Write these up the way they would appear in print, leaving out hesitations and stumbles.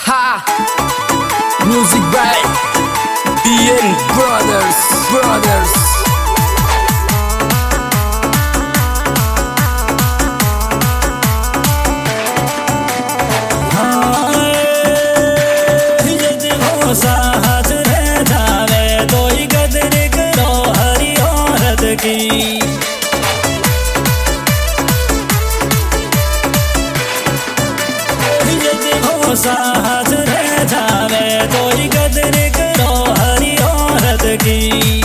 Ha! Music by DN Brothers. साहस रह जावे तो ही कदर करो हरि औरत की। साहस रह जावे तो ही कदर करो हरि औरत की।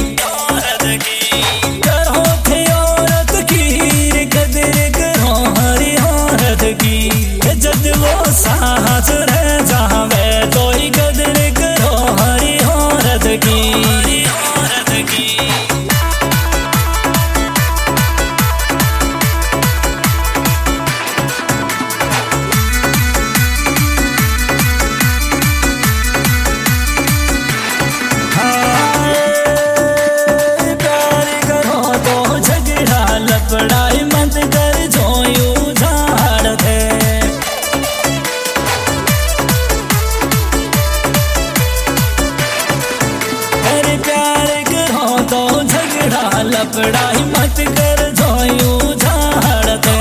करो थे औरत की कदर करो हरि औरत की। जब वो साहस रह जावे तो ही कदर करो हरि औरत की। लपड़ाई मत कर जो यूं झाड़ दे। अरे प्यार करो तो झगड़ा लपड़ाई मत कर जो यूं झाड़ दे।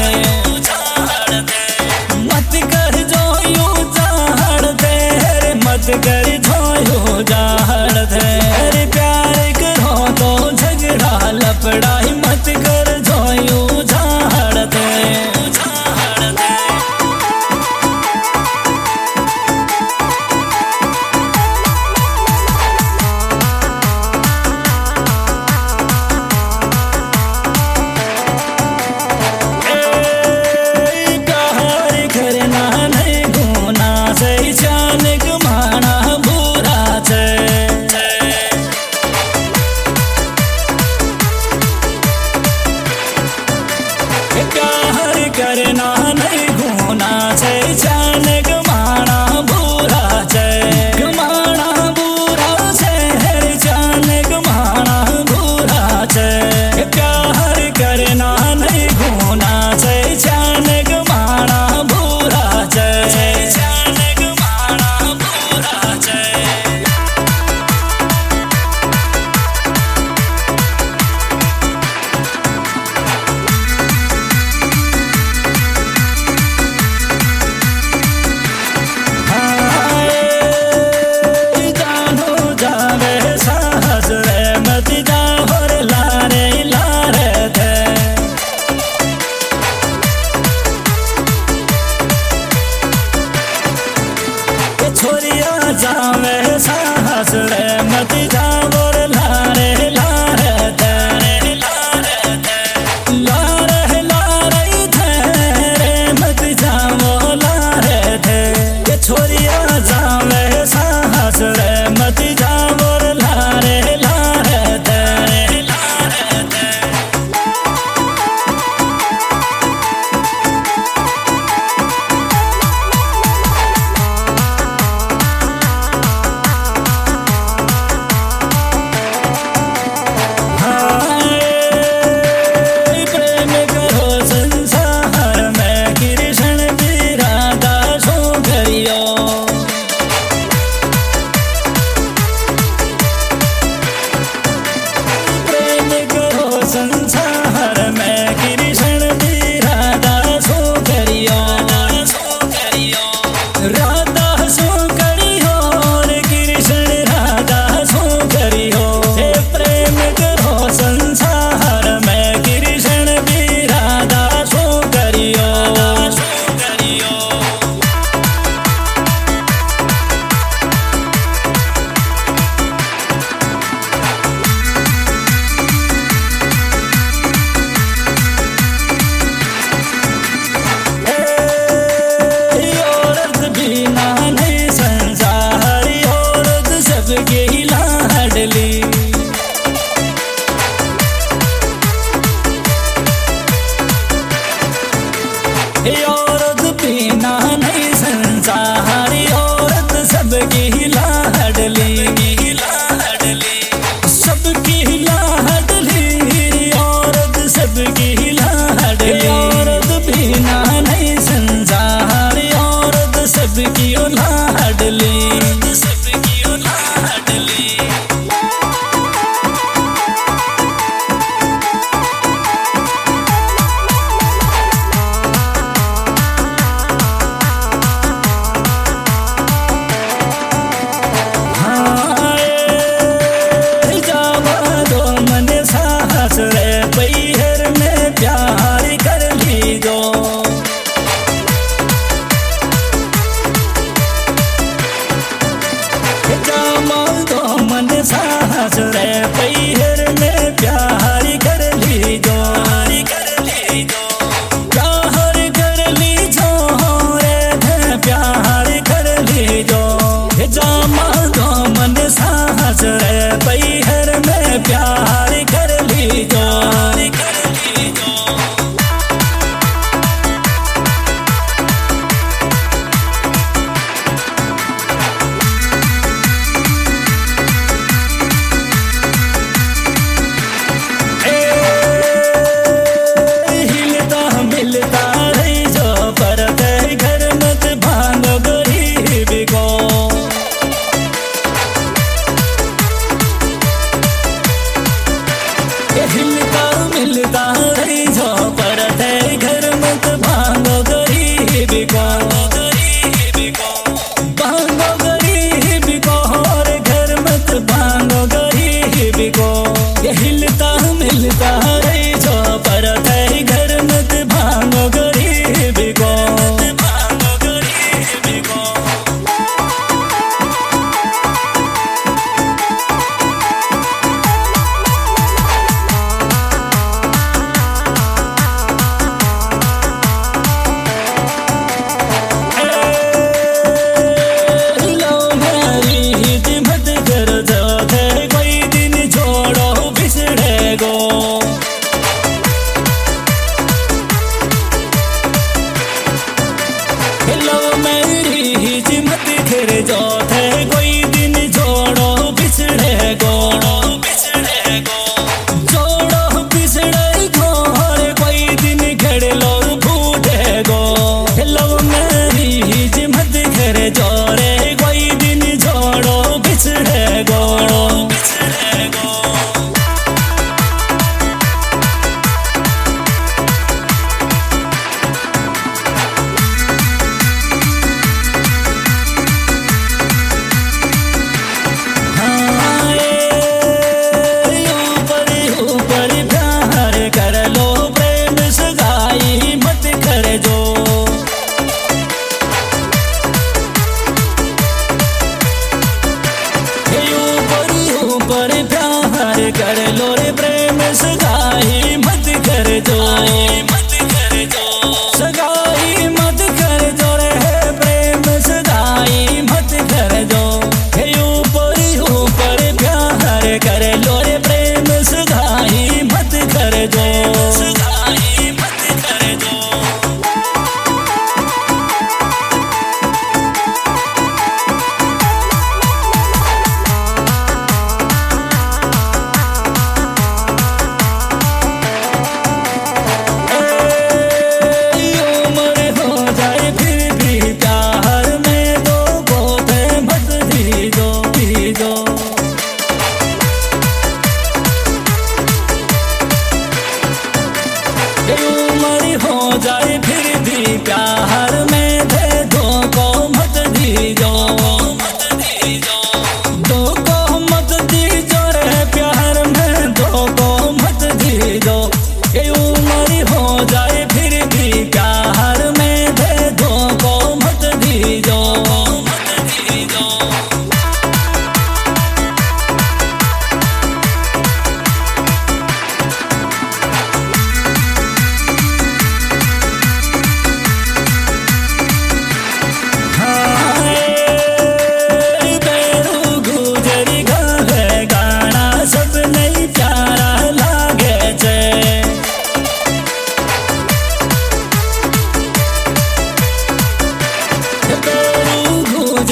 मत कर जो यूं झाड़ दे। अरे मत कर जो यूं झाड़ दे। अरे प्यार करो तो झगड़ा लपड़ाई मत कर जो यूं झाड़ दे। प्यार करना नहीं गुना सही जान गमाना बुरा है। प्यार करना नहीं गुना है जान गमाना बुरा है। गमाना बुरा है जान गमाना बुरा है। प्यार करना नहीं गुना है जान गमाना बुरा है। जान गमाना बुरा है। छोरिया जावे साहस रे मत जावर लारे लारे थे। लारे लारे थे रे मत जावो लारे थे। छोरिया जावे साहस रे मत जावर लारे लारे थे।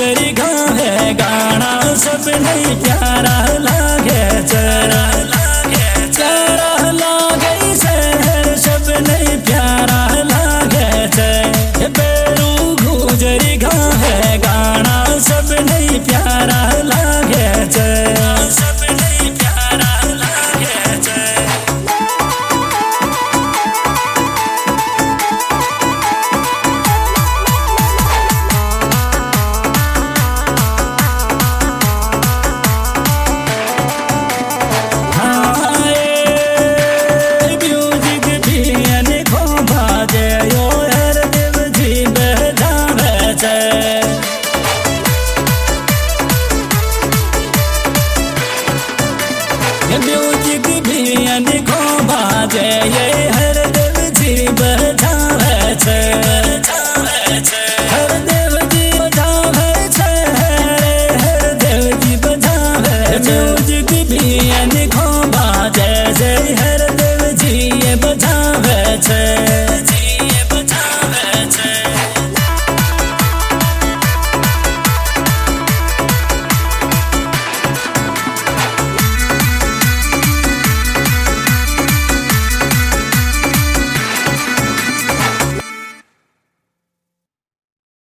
गुजरी गावे गाना सब नहीं प्यारा लागे चरा प्यारा लागे शहर सब नहीं प्यारा लागे बेरू गुजरी गावे गाना सब नहीं प्यारा लागे सब नहीं प्यारा लागे म्यूजिक भी अनेको बाजे ये हर देव जी बजावे छे हर देव जी बजावे छे हर देव जी बजावे म्यूजिक भी अनेको बाजे ये हर देव जी ये बजावे छे